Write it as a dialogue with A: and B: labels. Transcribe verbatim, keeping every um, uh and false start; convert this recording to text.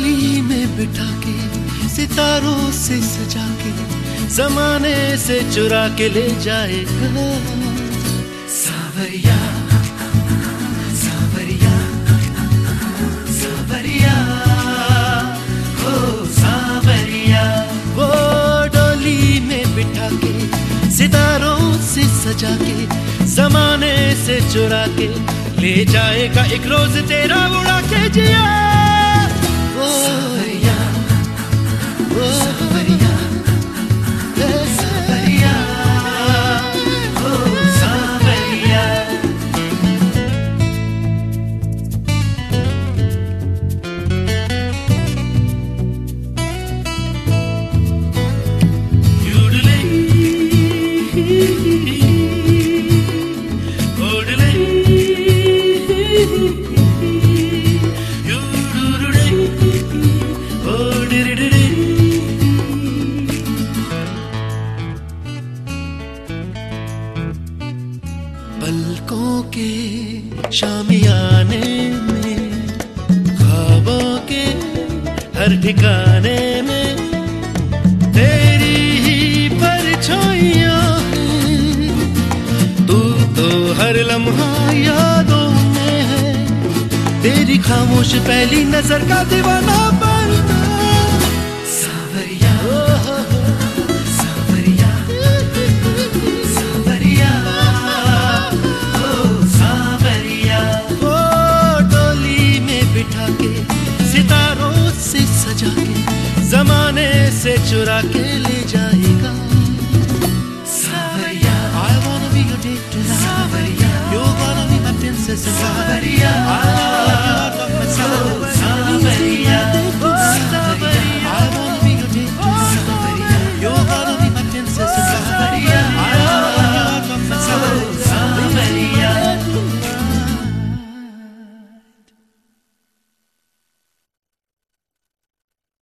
A: डोली में बिठा के, सितारों से सजा के, जमाने से चुरा के ले जाएगा। सावरिया सावरिया सावरिया हो सावरिया। वो डोली में बिठा के, सितारों से सजा के, जमाने से चुरा के ले जाएगा एक रोज तेरा उड़ा के जिया। वो सावरिया वो सावरिया सावरिया हो सावरिया। पलकों के शामियाने में, ख्वाबों के हर ठिकाने में तेरी ही परछाइयां हैं। तू तो हर लम्हा यादों में है, तेरी खामोश पहली नजर का दीवाना बनना। सावरिया सावरिया सावरिया हो सावरिया। वो डोली में बिठा के, सितारों से सजा के, जमाने से चुरा के